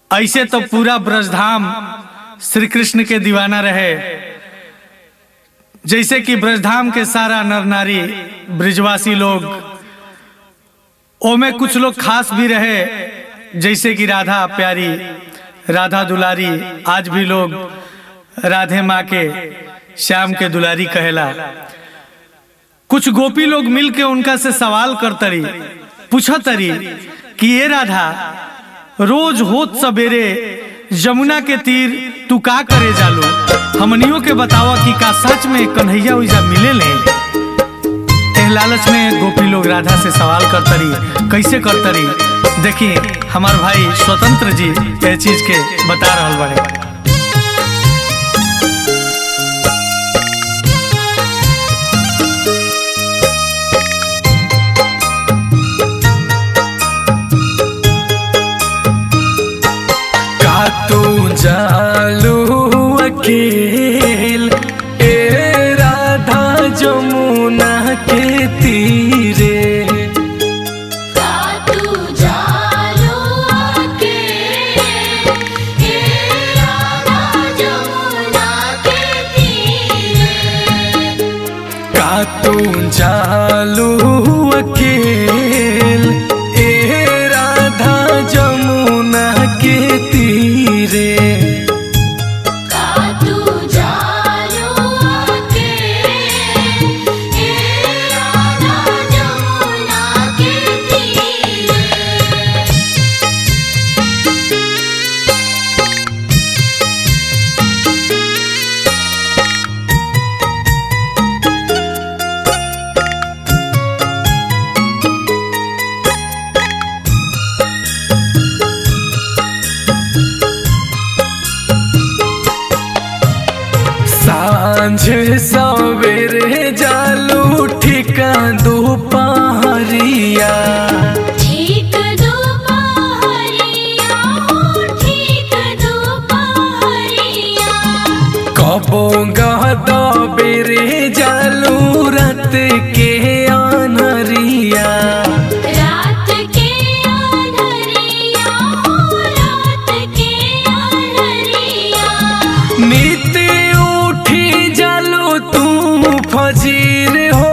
ऐसे तो पूरा ब्रजधाम श्री कृष्ण के दीवाना रहे। जैसे कि ब्रजधाम के सारा नर नारी ब्रिजवासी लोग, ओमे कुछ लोग खास भी रहे, जैसे कि राधा प्यारी, राधा दुलारी। आज भी लोग राधे माँ के, श्याम के दुलारी कहेला। कुछ गोपी लोग मिलके उनका से सवाल करतरी, पूछतरी कि ये राधा, रोज होत सवेरे यमुना के तीर तू का करे जालो, हमनियों के बतावा कि का सच में कन्हैया उइजा मिले ले। एह लालच में गोपी लोग राधा से सवाल करतरी। कैसे करतरी देखी, हमार भाई स्वतंत्र जी ये चीज के बता रहल बारे। जालू अकेल ए राधा जमुना के तीरे, तू जालू अकेल ए राधा जमुना के तीरे, का तू जालू अकेल ए राधा जमुना के तीरे। सांझ सवेरे जालू ठिका दोपहरिया, ठीक दोपहरिया, ठीक दोपहरिया। कबो गदा बेरे जालू रात के अनहरिया, रात के अनहरिया, रात के अनहरिया। नित उठी जालू तू फजीर हो,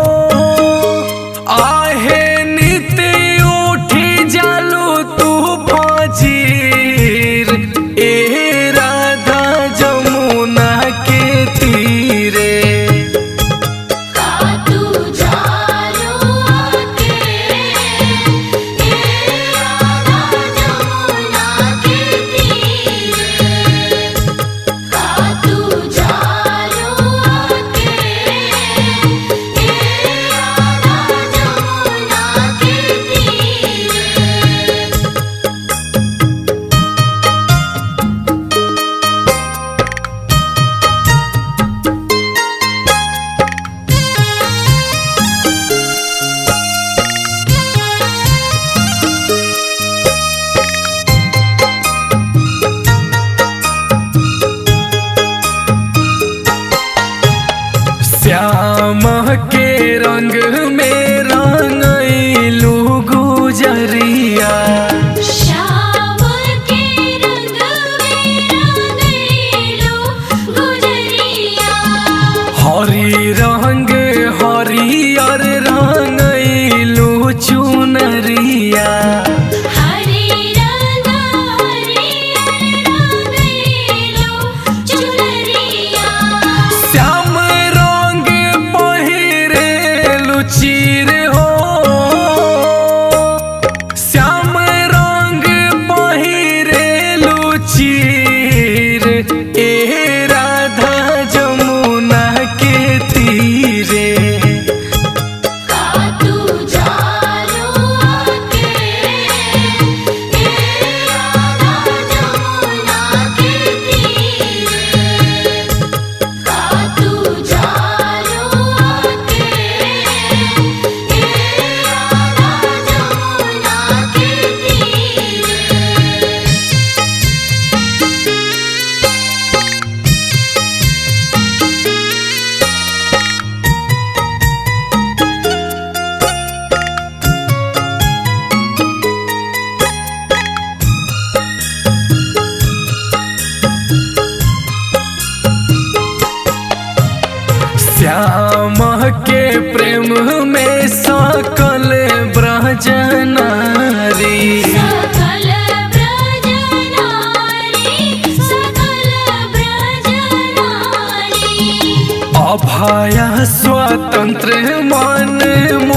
आहे नित उठी जालू तू फजीर ए राधा जमुना के तीरे। के प्रेम में सकल ब्रज नारी। सकल ब्रज नारी, सकल ब्रज नारी। अभय स्वतंत्र मन